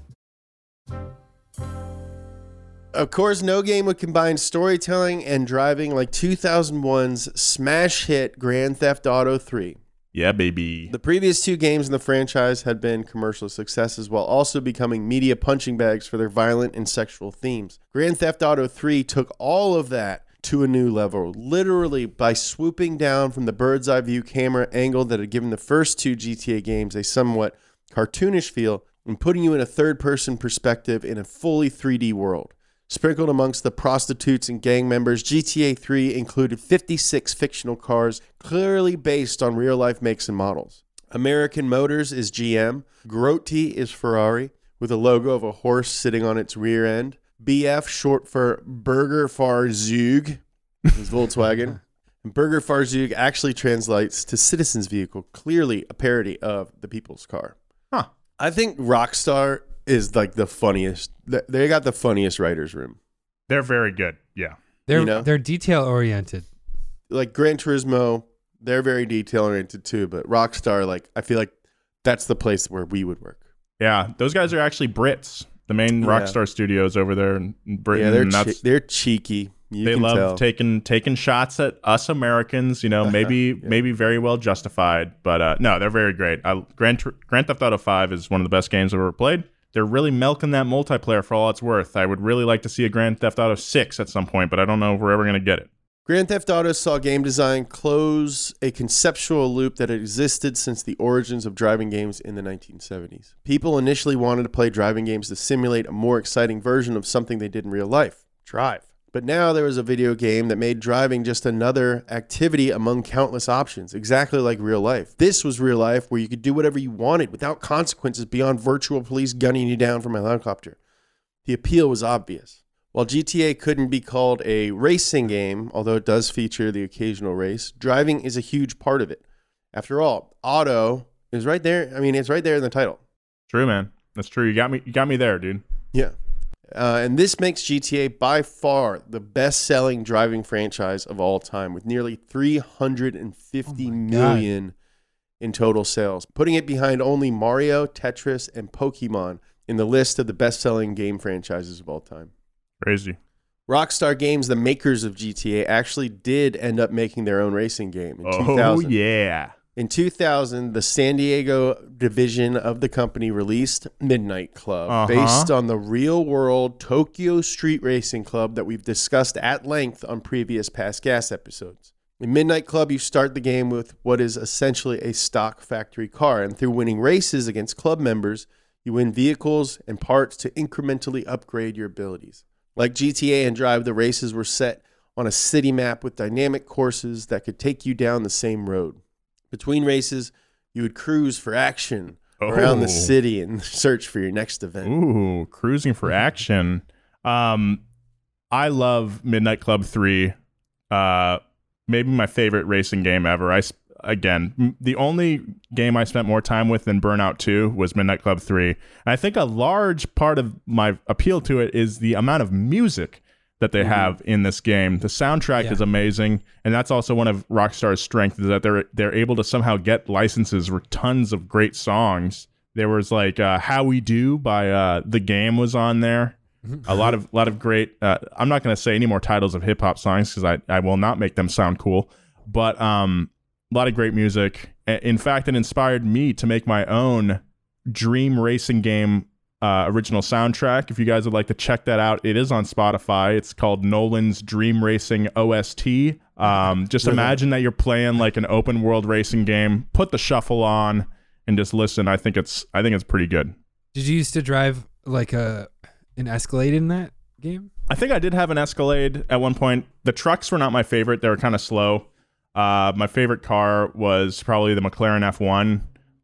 Of course, no game would combine storytelling and driving like 2001's smash hit Grand Theft Auto 3. Yeah, baby. The previous two games in the franchise had been commercial successes while also becoming media punching bags for their violent and sexual themes. Grand Theft Auto 3 took all of that to a new level, literally by swooping down from the bird's eye view camera angle that had given the first two GTA games a somewhat cartoonish feel and putting you in a third-person perspective in a fully 3D world. Sprinkled amongst the prostitutes and gang members, GTA 3 included 56 fictional cars clearly based on real-life makes and models. American Motors is GM. Grotti is Ferrari, with a logo of a horse sitting on its rear end. BF, short for Burger Fahrzeug, is Volkswagen. And Burger Fahrzeug actually translates to citizen's vehicle, clearly a parody of the people's car. Huh. I think Rockstar is like the funniest. They got the funniest writer's room. They're very good. Yeah. They're detail oriented. Like Gran Turismo, they're very detail oriented too. But Rockstar, like I feel like that's the place where we would work. Yeah. Those guys are actually Brits. The main Rockstar studios over there in Britain. Yeah, they're cheeky. They love taking shots at us Americans. You know, maybe very well justified. But no, they're very great. Grand Theft Auto 5 is one of the best games I've ever played. They're really milking that multiplayer for all it's worth. I would really like to see a Grand Theft Auto 6 at some point, but I don't know if we're ever going to get it. Grand Theft Auto saw game design close a conceptual loop that had existed since the origins of driving games in the 1970s. People initially wanted to play driving games to simulate a more exciting version of something they did in real life, drive. But now there was a video game that made driving just another activity among countless options, exactly like real life. This was real life where you could do whatever you wanted without consequences beyond virtual police gunning you down from a helicopter. The appeal was obvious. While GTA couldn't be called a racing game, although it does feature the occasional race, driving is a huge part of it. After all, auto is right there. I mean, it's right there in the title. True, man. That's true. You got me there, dude. Yeah. And this makes GTA by far the best-selling driving franchise of all time, with nearly 350 million in total sales, putting it behind only Mario, Tetris, and Pokemon in the list of the best-selling game franchises of all time. Crazy. Rockstar Games, the makers of GTA, actually did end up making their own racing game in 2000. Oh, yeah. In 2000, the San Diego division of the company released Midnight Club, based on the real-world Tokyo Street Racing Club that we've discussed at length on previous Past Gas episodes. In Midnight Club, you start the game with what is essentially a stock factory car, and through winning races against club members, you win vehicles and parts to incrementally upgrade your abilities. Like GTA and Drive, the races were set on a city map with dynamic courses that could take you down the same road. Between races, you would cruise for action around the city and search for your next event. Ooh, cruising for action. I love Midnight Club 3. Maybe my favorite racing game ever. again, the only game I spent more time with than Burnout 2 was Midnight Club 3. And I think a large part of my appeal to it is the amount of music that they have in this game. The soundtrack is amazing, and that's also one of Rockstar's strengths, is that they're able to somehow get licenses for tons of great songs. There was like How We Do by The Game was on there. A lot of great. I'm not going to say any more titles of hip hop songs because I will not make them sound cool. But a lot of great music. In fact, it inspired me to make my own dream racing game original soundtrack. If you guys would like to check that out, it is on Spotify. It's called Nolan's Dream Racing OST. Just imagine that you're playing like an open world racing game. Put the shuffle on and just listen. I think it's pretty good. Did you used to drive like an Escalade in that game? I think I did have an Escalade at one point. The trucks were not my favorite. They were kind of slow. My favorite car was probably the McLaren F1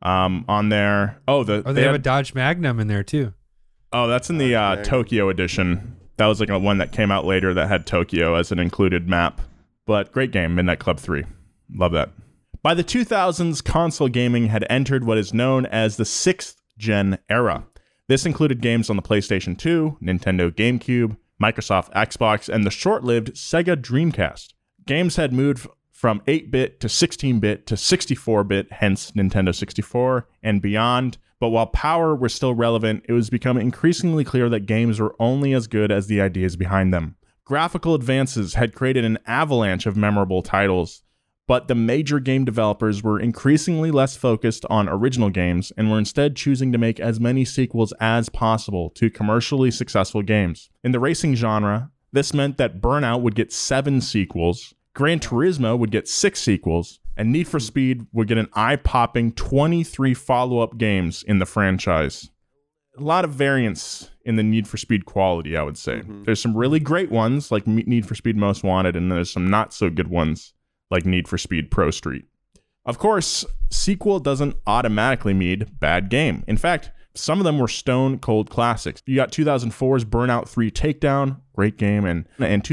on there. They have a Dodge Magnum in there too. Oh, that's in the Tokyo edition. That was like a one that came out later that had Tokyo as an included map. But great game, Midnight Club 3. Love that. By the 2000s, console gaming had entered what is known as the 6th gen era. This included games on the PlayStation 2, Nintendo GameCube, Microsoft Xbox, and the short-lived Sega Dreamcast. Games had moved from 8-bit to 16-bit to 64-bit, hence Nintendo 64, and beyond. But while power was still relevant, it was becoming increasingly clear that games were only as good as the ideas behind them. Graphical advances had created an avalanche of memorable titles, but the major game developers were increasingly less focused on original games and were instead choosing to make as many sequels as possible to commercially successful games. In the racing genre, this meant that Burnout would get 7 sequels, Gran Turismo would get 6 sequels, and Need for Speed would get an eye-popping 23 follow-up games in the franchise. A lot of variance in the Need for Speed quality, I would say. There's some really great ones, like Need for Speed Most Wanted, and there's some not-so-good ones, like Need for Speed Pro Street. Of course, sequel doesn't automatically mean bad game. In fact, some of them were stone cold classics. You got 2004's Burnout 3 Takedown, great game, and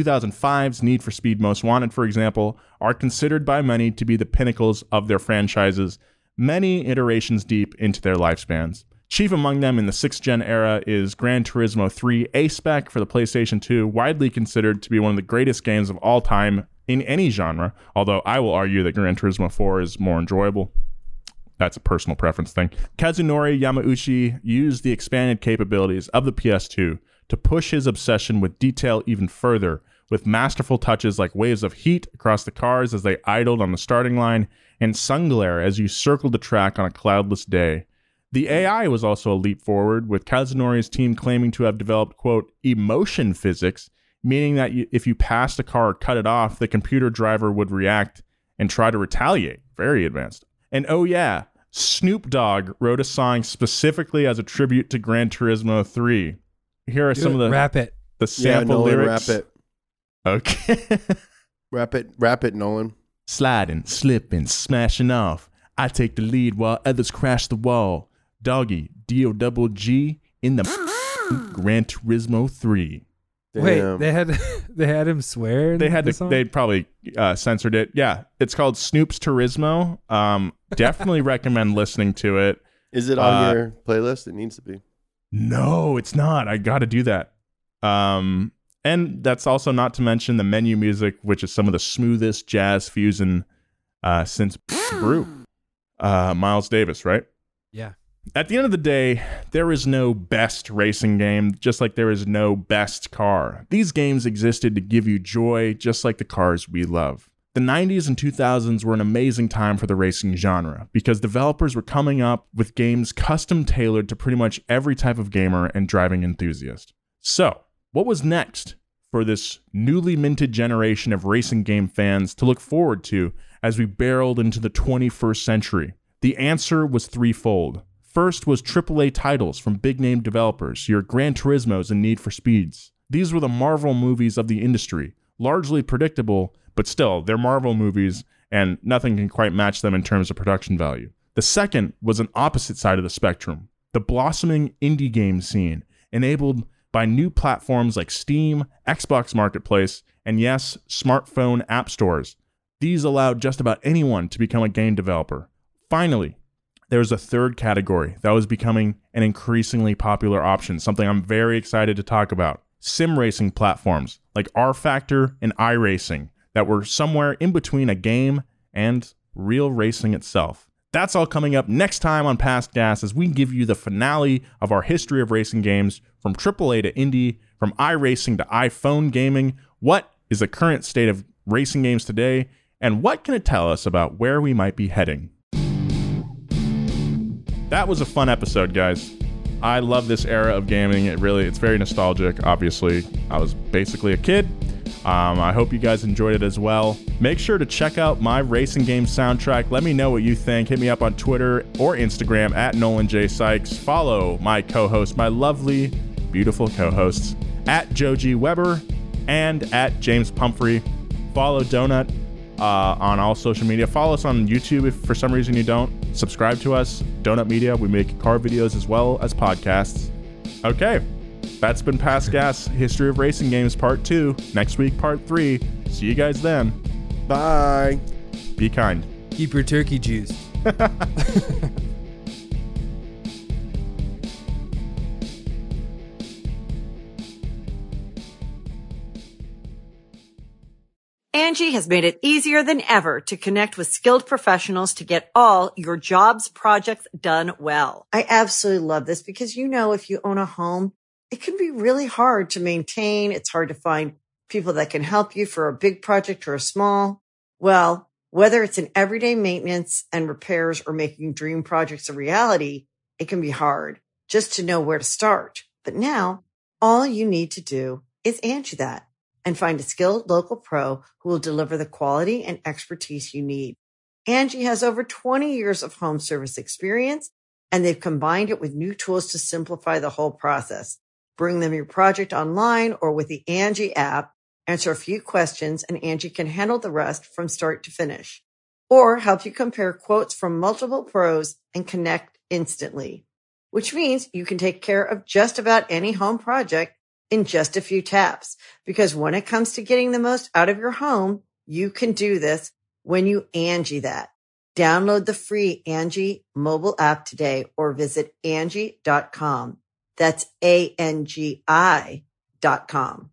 2005's Need for Speed Most Wanted, for example, are considered by many to be the pinnacles of their franchises, many iterations deep into their lifespans. Chief among them in the 6th gen era is Gran Turismo 3 A-Spec for the PlayStation 2, widely considered to be one of the greatest games of all time in any genre, although I will argue that Gran Turismo 4 is more enjoyable. That's a personal preference thing. Kazunori Yamauchi used the expanded capabilities of the PS2 to push his obsession with detail even further, with masterful touches like waves of heat across the cars as they idled on the starting line, and sun glare as you circled the track on a cloudless day. The AI was also a leap forward, with Kazunori's team claiming to have developed, quote, emotion physics, meaning that if you passed a car or cut it off, the computer driver would react and try to retaliate. Very advanced. And oh yeah, Snoop Dogg wrote a song specifically as a tribute to Gran Turismo 3. Here are some of the rap it. The sample lyrics. Rap it. Okay. Rap it, Nolan. Sliding, slipping, smashing off. I take the lead while others crash the wall. Doggy, D-O-double-G in the Gran Turismo 3. Damn. Wait, they had him swear. They probably censored it. Yeah, it's called Snoop's Turismo. Definitely recommend listening to it. Is it on your playlist? It needs to be. No, it's not. I got to do that. And that's also not to mention the menu music, which is some of the smoothest jazz fusion since Brew. Miles Davis, right? Yeah. At the end of the day, there is no best racing game, just like there is no best car. These games existed to give you joy, just like the cars we love. The 90s and 2000s were an amazing time for the racing genre, because developers were coming up with games custom tailored to pretty much every type of gamer and driving enthusiast. So, what was next for this newly minted generation of racing game fans to look forward to as we barreled into the 21st century? The answer was threefold. First was AAA titles from big-name developers, your Gran Turismos and Need for Speeds. These were the Marvel movies of the industry, largely predictable, but still, they're Marvel movies, and nothing can quite match them in terms of production value. The second was an opposite side of the spectrum, the blossoming indie game scene, enabled by new platforms like Steam, Xbox Marketplace, and yes, smartphone app stores. These allowed just about anyone to become a game developer. Finally, there was a third category that was becoming an increasingly popular option, something I'm very excited to talk about. Sim racing platforms like rFactor and iRacing that were somewhere in between a game and real racing itself. That's all coming up next time on Past Gas as we give you the finale of our history of racing games from AAA to indie, from iRacing to iPhone gaming. What is the current state of racing games today, and what can it tell us about where we might be heading? That was a fun episode, guys. I love this era of gaming. It's very nostalgic, obviously. I was basically a kid. I hope you guys enjoyed it as well. Make sure to check out my racing game soundtrack. Let me know what you think. Hit me up on Twitter or Instagram at Nolan J. Sykes. Follow my co-host, my lovely, beautiful co-hosts at Joji Weber and at James Pumphrey. Follow Donut on all social media. Follow us on YouTube if for some reason you don't. Subscribe to us, Donut Media. We make car videos as well as podcasts. Okay. That's been Past Gas, History of Racing Games Part 2. Next week, Part 3. See you guys then. Bye. Be kind. Keep your turkey juice. Angie has made it easier than ever to connect with skilled professionals to get all your jobs projects done well. I absolutely love this because, you know, if you own a home, it can be really hard to maintain. It's hard to find people that can help you for a big project or a small. Well, whether it's in everyday maintenance and repairs or making dream projects a reality, it can be hard just to know where to start. But now all you need to do is Angie that and find a skilled local pro who will deliver the quality and expertise you need. Angie has over 20 years of home service experience, and they've combined it with new tools to simplify the whole process. Bring them your project online or with the Angie app, answer a few questions, and Angie can handle the rest from start to finish. Or help you compare quotes from multiple pros and connect instantly, which means you can take care of just about any home project in just a few taps. Because when it comes to getting the most out of your home, you can do this when you Angie that. Download the free Angie mobile app today or visit Angie.com. That's ANGI.com.